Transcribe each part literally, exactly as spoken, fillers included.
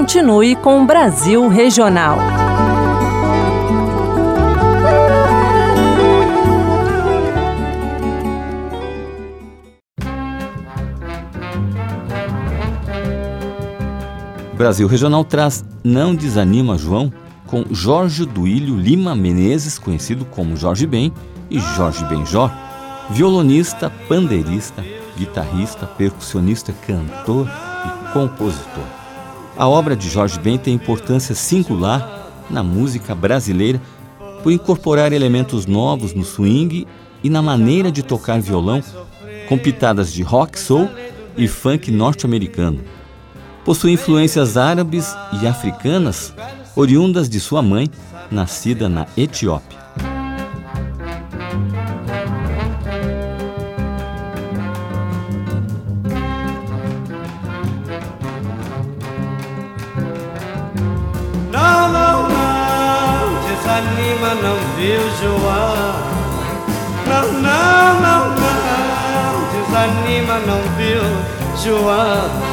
continue com o Brasil Regional. Brasil Regional traz Não Desanima João, com Jorge Duílio Lima Menezes, conhecido como Jorge Ben, e Jorge Benjó, violonista, pandeirista, guitarrista, percussionista, cantor e compositor. A obra de Jorge Ben tem importância singular na música brasileira por incorporar elementos novos no swing e na maneira de tocar violão, com pitadas de rock, soul e funk norte-americano. Possui influências árabes e africanas, oriundas de sua mãe, nascida na Etiópia. Não, não, não, desanima, não, viu, João? Não, não, não, não, desanima, não, viu, João?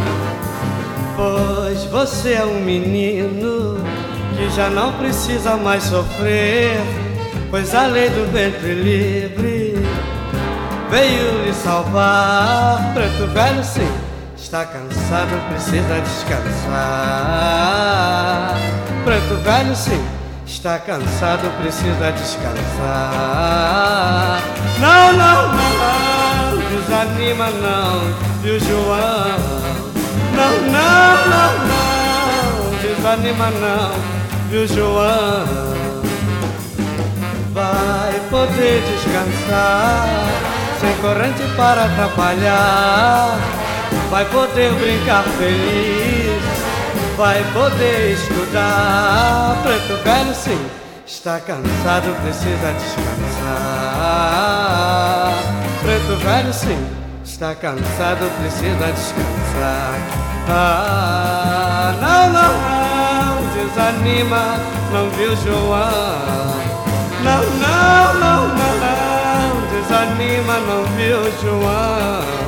Pois você é um menino que já não precisa mais sofrer, pois a lei do ventre livre veio lhe salvar. Preto velho, sim, está cansado, precisa descansar. Preto velho, sim, está cansado, precisa descansar. Não, não, não, desanima não, viu, João? Não, não, não, não, desanima não, viu, João? Vai poder descansar, sem corrente para atrapalhar. Vai poder brincar feliz, vai poder estudar. Preto velho, sim, está cansado, precisa descansar. Preto velho, sim, está cansado, precisa descansar. Ah, não, não, não, desanima, não, viu, João? Não, não, não, não, desanima, não, viu, João?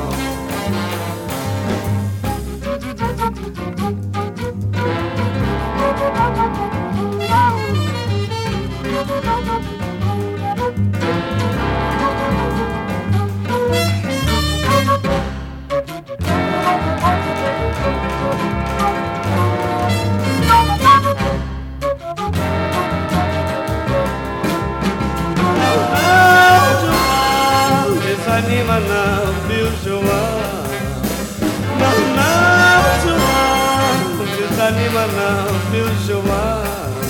Desanima não, viu, João? Não, não, João, desanima não, viu, João?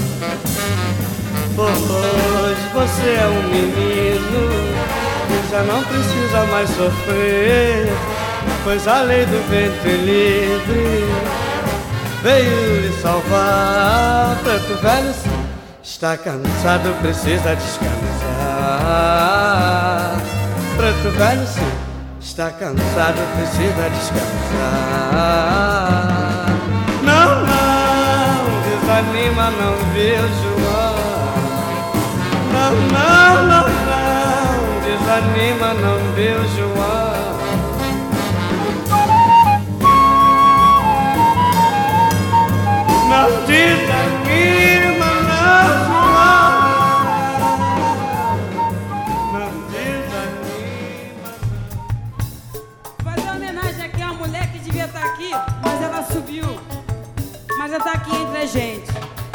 Pois você é um menino que já não precisa mais sofrer, pois a lei do ventre livre veio lhe salvar. Preto velho, sim, está cansado, precisa descansar. Preto velho, sim, está cansado, precisa descansar. Não, não, desanima não, viu, João? Não, não, não, não, desanima não, viu, João? Não desanima não, João. Não desanima. Fazer uma homenagem aqui a uma mulher que devia estar aqui, mas ela subiu. Mas ela está aqui entre a gente.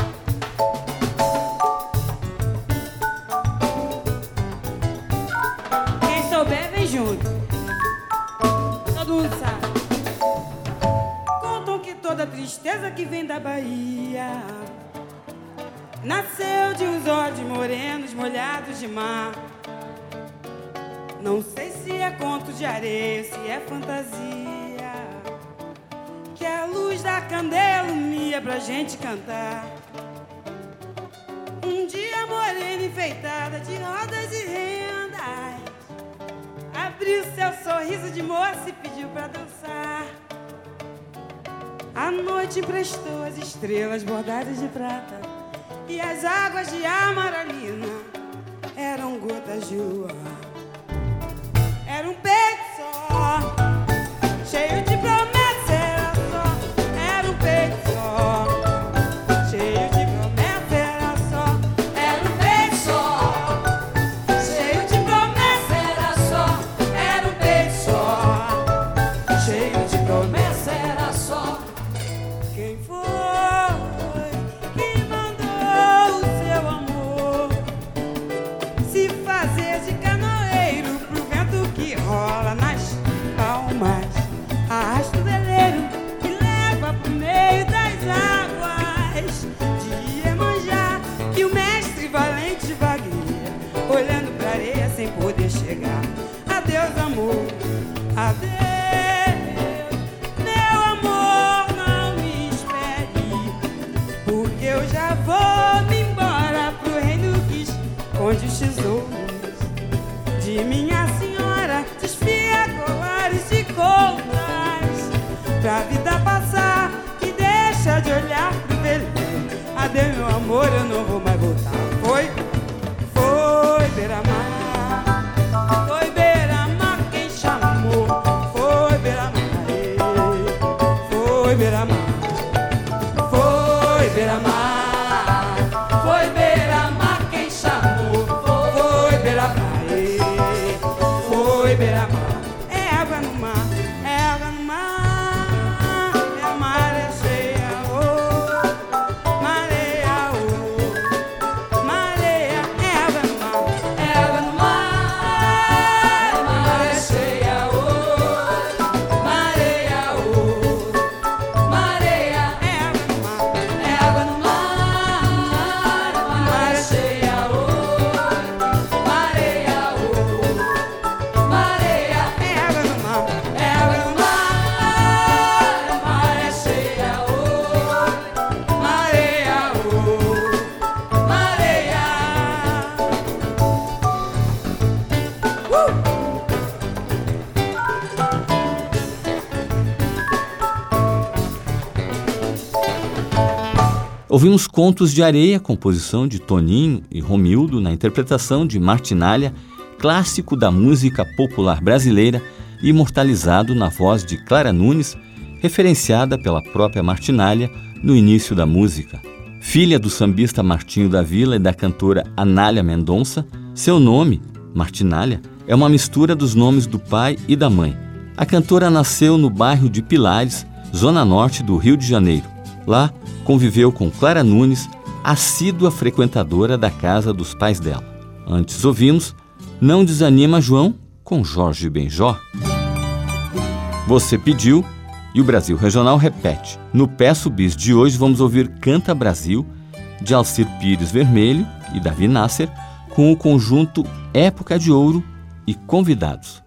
Quem souber, vem junto. Todo mundo sabe. Contam que toda tristeza que vem da Bahia nasceu de uns olhos morenos molhados de mar. Não sei se é conto de areia, se é fantasia, que a luz da candeia ilumina pra gente cantar. Um dia morena enfeitada de rodas e rendas abriu seu sorriso de moça e pediu pra dançar. A noite emprestou as estrelas bordadas de prata e as águas de amaralina eram gotas de luar. Era um peito só, cheio de promessas, era só. Era um peito só, mais. Arrasta o veleiro que leva pro meio das águas de Iemanjá, que o mestre valente vagueia, olhando pra areia sem poder chegar. Adeus, amor, adeus, meu amor, não me espere, porque eu já vou me embora pro reino que esconde os tesouros de minha senhora. Desfia colares de contas pra vida passar e deixa de olhar pro veleiro. Adeus, meu amor, eu não vou mais voltar. Foi, foi beira-mar, foi beira-mar quem chamou. Foi beira-mar, foi beira-mar, foi beira-mar, foi beira-mar quem chamou. Foi beira-mar, foi beira-mar. É água no mar, é água no mar, é a maré cheia, oh, mareia, oh, mareia. É água no mar, é água no mar, é a maré cheia, oh, mareia, oh, mareia. É água no mar, é água no mar, a maré cheia, oh, mareia, oh, mareia. É água no mar, é água no mar, a maré cheia, oh, mareia, oh, mareia. Uh! Ouvimos Contos de Areia, composição de Toninho e Romildo, na interpretação de Martinália, clássico da música popular brasileira, imortalizado na voz de Clara Nunes, referenciada pela própria Martinália no início da música. Filha do sambista Martinho da Vila e da cantora Anália Mendonça, seu nome, Martinália, é uma mistura dos nomes do pai e da mãe. A cantora nasceu no bairro de Pilares, zona norte do Rio de Janeiro. Lá, conviveu com Clara Nunes, assídua frequentadora da casa dos pais dela. Antes ouvimos Não Desanima João, com Jorge Benjor. Você pediu e o Brasil Regional repete. No Peço Bis de hoje vamos ouvir Canta Brasil, de Alcir Pires Vermelho e Davi Nasser, com o conjunto Época de Ouro e convidados.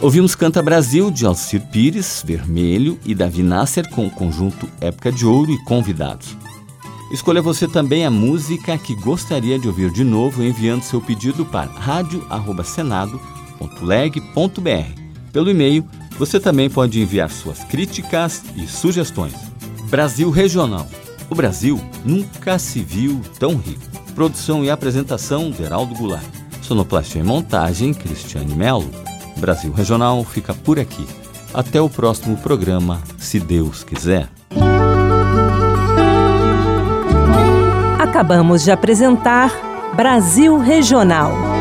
Ouvimos Canta Brasil, de Alcir Pires, Vermelho, e Davi Nasser, com o conjunto Época de Ouro e convidados. Escolha você também a música que gostaria de ouvir de novo, enviando seu pedido para rádio arroba senado ponto leg ponto br. Pelo e-mail, você também pode enviar suas críticas e sugestões. Brasil Regional. O Brasil nunca se viu tão rico. Produção e apresentação de Heraldo Goulart. Sonoplastia e montagem, Cristiane Melo. Brasil Regional fica por aqui. Até o próximo programa, se Deus quiser. Acabamos de apresentar Brasil Regional.